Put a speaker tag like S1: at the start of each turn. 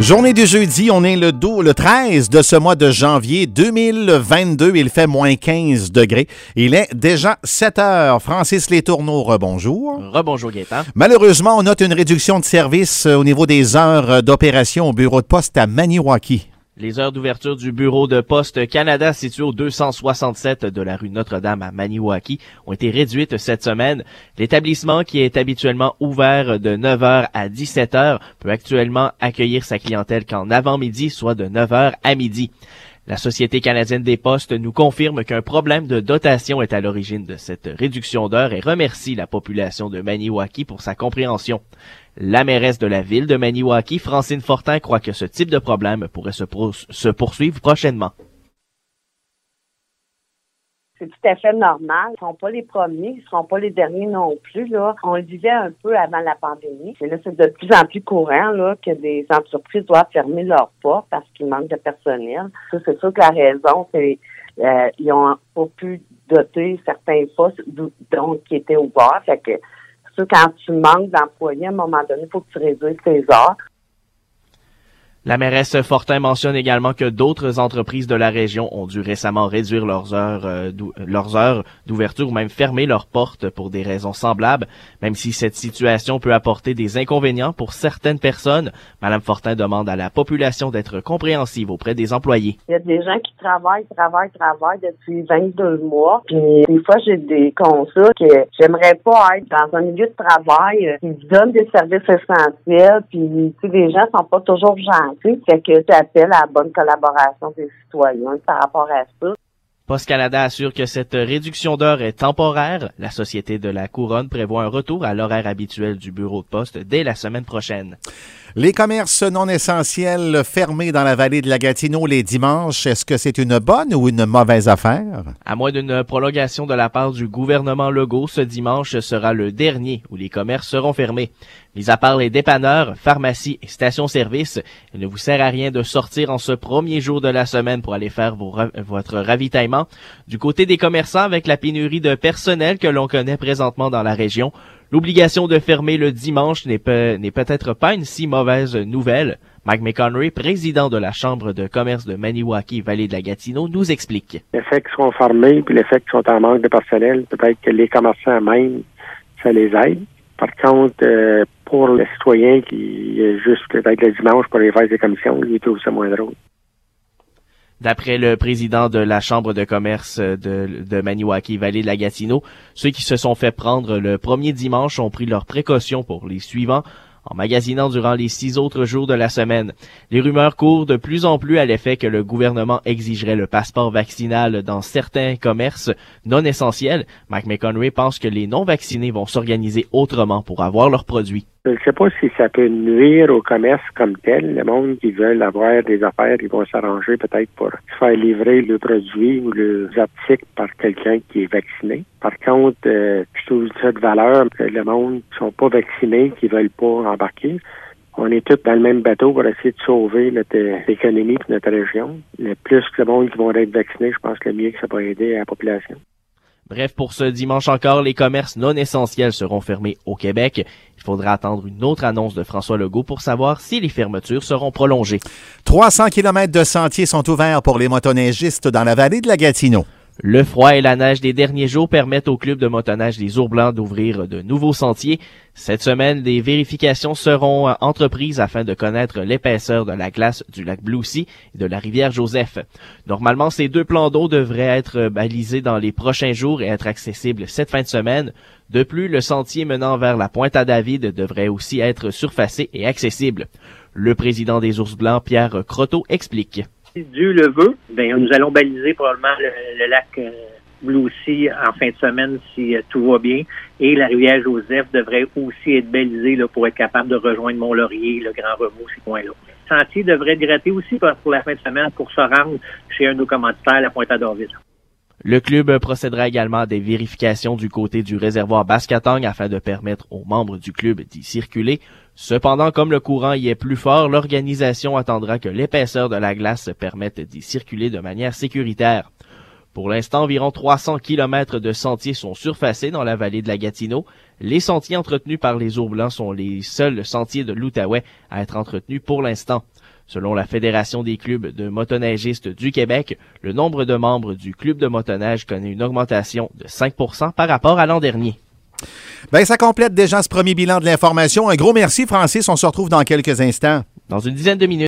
S1: Journée du jeudi, on est le 13 de ce mois de janvier 2022. Il fait moins 15 degrés. Il est déjà 7 heures. Francis Letourneau, rebonjour.
S2: Rebonjour Gaétan.
S1: Malheureusement, on note une réduction de service au niveau des heures d'opération au bureau de poste à Maniwaki.
S2: Les heures d'ouverture du bureau de Poste Canada situé au 267 de la rue Notre-Dame à Maniwaki ont été réduites cette semaine. L'établissement, qui est habituellement ouvert de 9h à 17h, peut actuellement accueillir sa clientèle qu'en avant-midi, soit de 9h à midi. La Société canadienne des postes nous confirme qu'un problème de dotation est à l'origine de cette réduction d'heures et remercie la population de Maniwaki pour sa compréhension. La mairesse de la ville de Maniwaki, Francine Fortin, croit que ce type de problème pourrait se poursuivre prochainement.
S3: C'est tout à fait normal. Ils ne seront pas les premiers, ils ne seront pas les derniers non plus. Là. On le vivait un peu avant la pandémie. Mais là, c'est de plus en plus courant là, que des entreprises doivent fermer leurs portes parce qu'il manque de personnel. Ça, c'est sûr que la raison, c'est ils ont pas pu doter certains postes donc qui étaient ouverts. Fait que c'est sûr, quand tu manques d'employés, à un moment donné, il faut que tu réduises tes heures.
S2: La mairesse Fortin mentionne également que d'autres entreprises de la région ont dû récemment réduire leurs heures d'ouverture ou même fermer leurs portes pour des raisons semblables. Même si cette situation peut apporter des inconvénients pour certaines personnes, Mme Fortin demande à la population d'être compréhensive auprès des employés.
S3: Il y a des gens qui travaillent depuis 22 mois. Puis des fois, j'ai des constats que j'aimerais pas être dans un milieu de travail qui donne des services essentiels. Puis tu sais, les gens sont pas toujours gentils. Fait que tu appelles à la bonne collaboration des citoyens par rapport à ça.
S2: Poste Canada assure que cette réduction d'heures est temporaire. La Société de la Couronne prévoit un retour à l'horaire habituel du bureau de poste dès la semaine prochaine.
S1: Les commerces non essentiels fermés dans la vallée de la Gatineau les dimanches, est-ce que c'est une bonne ou une mauvaise affaire?
S2: À moins d'une prolongation de la part du gouvernement Legault, ce dimanche sera le dernier où les commerces seront fermés. Mis à part les dépanneurs, pharmacies et stations-service, il ne vous sert à rien de sortir en ce premier jour de la semaine pour aller faire votre ravitaillement. Du côté des commerçants, avec la pénurie de personnel que l'on connaît présentement dans la région, l'obligation de fermer le dimanche n'est peut-être pas une si mauvaise nouvelle. Mike McConnery, président de la Chambre de commerce de Maniwaki-Vallée de la Gatineau, nous explique.
S4: Le fait qu'ils sont fermés puis le fait qu'ils sont en manque de personnel, peut-être que les commerçants même, ça les aide. Par contre, pour le citoyen qui est juste peut-être le dimanche pour aller faire des commissions, il trouve ça moins drôle.
S2: D'après le président de la Chambre de commerce de Maniwaki-Vallée de la Gatineau, ceux qui se sont fait prendre le premier dimanche ont pris leurs précautions pour les suivants, en magasinant durant les 6 autres jours de la semaine. Les rumeurs courent de plus en plus à l'effet que le gouvernement exigerait le passeport vaccinal dans certains commerces non essentiels. Mike McConnery pense que les non-vaccinés vont s'organiser autrement pour avoir leurs produits.
S4: Je ne sais pas si ça peut nuire au commerce comme tel. Le monde qui veut avoir des affaires, ils vont s'arranger peut-être pour se faire livrer le produit ou les articles par quelqu'un qui est vacciné. Par contre, je trouve ça de valeur que le monde qui sont pas vaccinés, qui veulent pas embarquer. On est tous dans le même bateau pour essayer de sauver notre économie et notre région. Le plus que le monde qui vont être vaccinés, je pense que le mieux que ça va aider à la population.
S2: Bref, pour ce dimanche encore, les commerces non essentiels seront fermés au Québec. Il faudra attendre une autre annonce de François Legault pour savoir si les fermetures seront prolongées.
S1: 300 km de sentiers sont ouverts pour les motoneigistes dans la vallée de la Gatineau.
S2: Le froid et la neige des derniers jours permettent au club de motoneige des Ours-Blancs d'ouvrir de nouveaux sentiers. Cette semaine, des vérifications seront entreprises afin de connaître l'épaisseur de la glace du lac Bloussy et de la rivière Joseph. Normalement, ces 2 plans d'eau devraient être balisés dans les prochains jours et être accessibles cette fin de semaine. De plus, le sentier menant vers la Pointe-à-David devrait aussi être surfacé et accessible. Le président des Ours-Blancs, Pierre Croteau, explique.
S5: Si Dieu le veut, nous allons baliser probablement le lac Bloussy en fin de semaine si tout va bien. Et la rivière Joseph devrait aussi être balisée là, pour être capable de rejoindre Mont-Laurier, le Grand Remous, ces coins-là. Le sentier devrait être gratter aussi pour la fin de semaine pour se rendre chez un de nos commanditaires, la Pointe-à-David.
S2: Le club procédera également à des vérifications du côté du réservoir Baskatang afin de permettre aux membres du club d'y circuler. Cependant, comme le courant y est plus fort, l'organisation attendra que l'épaisseur de la glace permette d'y circuler de manière sécuritaire. Pour l'instant, environ 300 km de sentiers sont surfacés dans la vallée de la Gatineau. Les sentiers entretenus par les Ours-Blancs sont les seuls sentiers de l'Outaouais à être entretenus pour l'instant. Selon la Fédération des clubs de motoneigistes du Québec, le nombre de membres du club de motoneige connaît une augmentation de 5% par rapport à l'an dernier.
S1: Ben, ça complète déjà ce premier bilan de l'information. Un gros merci, Francis. On se retrouve dans quelques instants.
S2: Dans une dizaine de minutes.